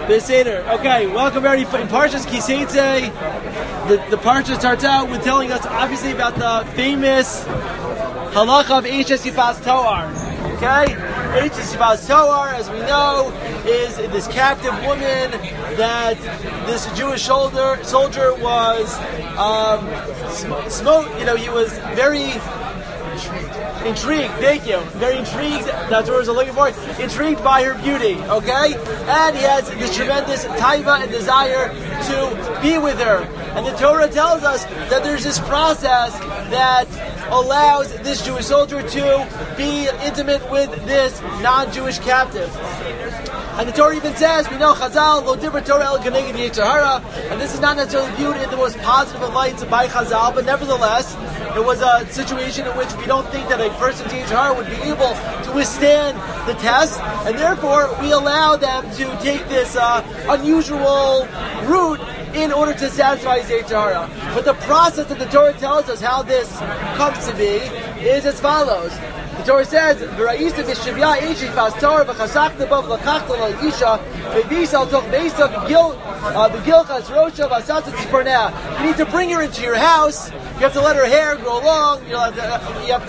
Beseder. Okay, welcome everybody. In Parshas Kiseitze, the Parsha starts out with telling us obviously about the famous halacha of Eishes Yifas Toar. Okay? Eishes Yifas Toar, as we know, is this captive woman that this Jewish soldier was smote. He was very intrigued, thank you. Very intrigued, that's what I was looking for. Intrigued by her beauty, okay? And he has this tremendous taiva and desire to be with her. And the Torah tells us that there's this process that allows this Jewish soldier to be intimate with this non-Jewish captive. And the Torah even says, we know Chazal, lo dibra Torah el keneged yetzer hara, and this is not necessarily viewed in the most positive of lights by Chazal, but nevertheless, it was a situation in which we don't think that a person's yetzer hara would be able to withstand the test, and therefore we allow them to take this unusual route in order to satisfy his yetzer hara. But the process that the Torah tells us how this comes to be is as follows. The Torah says, "V'ra'isa v'shivya eish yifas Torah v'chasakta bav lakachta l'isha v'visal toch meisa v'gilchas rosha v'asatz tzipernea." You need to bring her into your house. You have to let her hair grow long. You have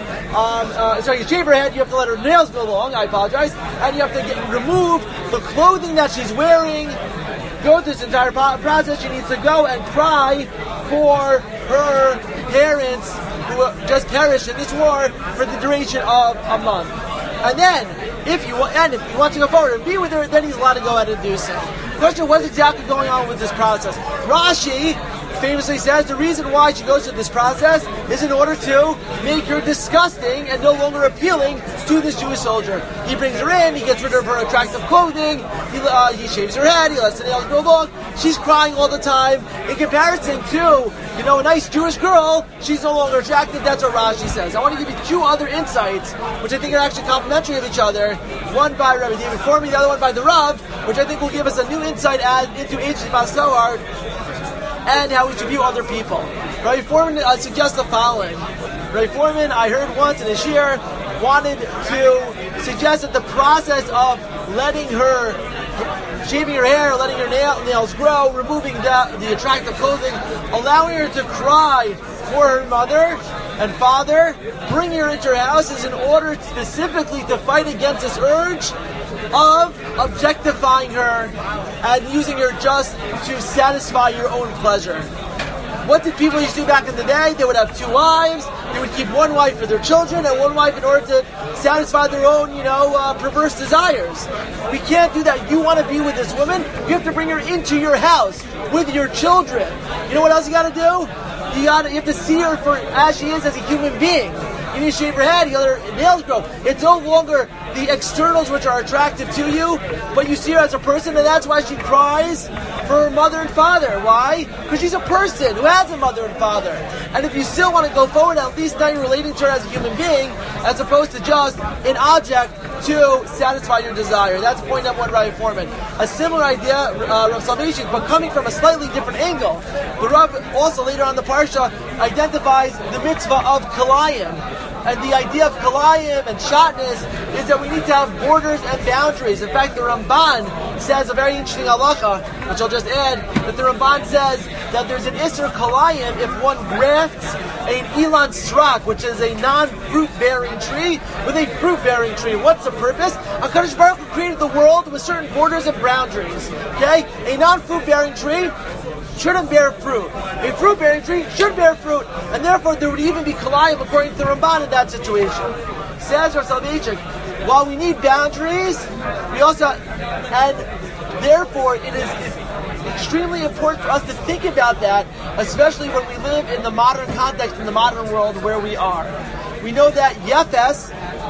to you shave her head. You have to let her nails grow long. I apologize. And you have to remove the clothing that she's wearing. Go through this entire process. She needs to go and cry for her parents who just perished in this war for the duration of a month. And then, if you want to go forward and be with her, then he's allowed to go ahead and do so. The question, what's exactly going on with this process? Rashi famously says the reason why she goes through this process is in order to make her disgusting and no longer appealing to this Jewish soldier. He brings her in, he gets rid of her attractive clothing, he shaves her head, he lets the nails grow long. She's crying all the time. In comparison to, a nice Jewish girl, she's no longer attractive. That's what Rashi says. I want to give you two other insights, which I think are actually complementary of each other. One by Rabbi David Forman, the other one by the Rav, which I think will give us a new insight into Eishes Yifas Toar and how we should view other people. Rabbi Forman suggests the following. Rabbi Forman, I heard once in a shir, wanted to suggest that the process of letting her, shaving her hair, letting her nails grow, removing the attractive clothing, allowing her to cry for her mother and father, bringing her into her house is in order specifically to fight against this urge of objectifying her and using her just to satisfy your own pleasure. What did people used to do back in the day? They would have two wives. They would keep one wife for their children and one wife in order to satisfy their own, perverse desires. We can't do that. You want to be with this woman? You have to bring her into your house with your children. You know what else you got to do? You have to see her for as she is as a human being. You need to shave her head, you let her nails grow. It's no longer the externals which are attractive to you, but you see her as a person, and that's why she cries for her mother and father. Why? Because she's a person who has a mother and father. And if you still want to go forward, at least now you're relating to her as a human being, as opposed to just an object to satisfy your desire. That's point number one, Rabbi Forman. A similar idea, Rav Salvation, but coming from a slightly different angle. The Rav also later on in the Parsha identifies the mitzvah of Kalayim. And the idea of Kalayim and Shatnez is that we need to have borders and boundaries. In fact, the Ramban says a very interesting halacha, which I'll just add, that the Ramban says that there's an Isser Kalayim if one grafts an Ilan Strak, which is a non-fruit-bearing tree, with a fruit-bearing tree. What's the purpose? HaKadosh Baruch Hu created the world with certain borders and boundaries. Okay? A non-fruit-bearing tree shouldn't bear fruit. A fruit-bearing tree should bear fruit, and therefore there would even be Kalayim according to the Ramban in that situation. Says Rav Soloveitchik, while we need boundaries, we also, and therefore it is extremely important for us to think about that, especially when we live in the modern context, in the modern world where we are. We know that Yefes,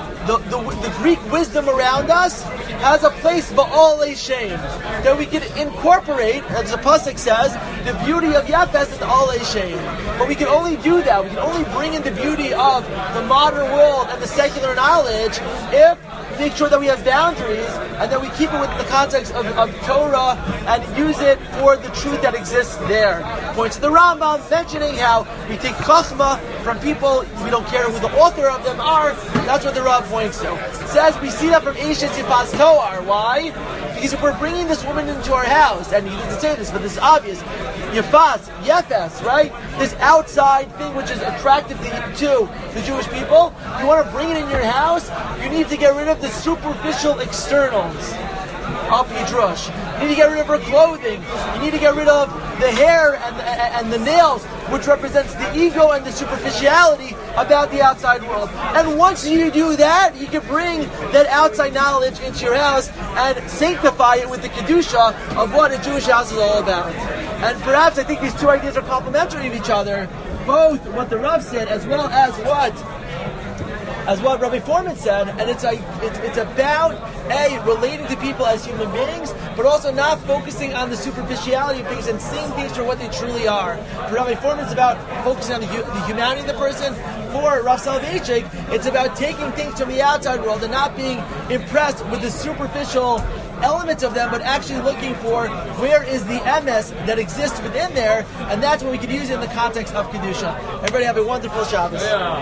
the Greek wisdom around us, has a place ba'al Shem that we can incorporate, as the pasuk says, the beauty of Yefes and all Shem. But we can only do that. We can only bring in the beauty of the modern world and the secular knowledge if we make sure that we have boundaries and that we keep it within the context of Torah and use it for the truth that exists there. Points to the Rambam mentioning how we take chachma from people, we don't care who the author of them are. That's what the Rav points to. It says we see that from Eishes Yifas Toar. Why? Because if we're bringing this woman into our house, and he didn't say this, but this is obvious, yefes, right? This outside thing which is attractive to the Jewish people, you want to bring it in your house, you need to get rid of the superficial externals of Yidrush. You need to get rid of her clothing. You need to get rid of the hair and the nails, which represents the ego and the superficiality about the outside world. And once you do that, you can bring that outside knowledge into your house and sanctify it with the Kedusha of what a Jewish house is all about. And perhaps I think these two ideas are complementary of each other, both what the Rav said as well as what Rabbi Foreman said, and it's about relating to people as human beings, but also not focusing on the superficiality of things and seeing things for what they truly are. For Rabbi Foreman, it's about focusing on the humanity of the person. For Rav Soloveitchik, it's about taking things from the outside world and not being impressed with the superficial elements of them, but actually looking for where is the emes that exists within there, and that's what we could use in the context of Kedusha. Everybody have a wonderful Shabbos. Yeah.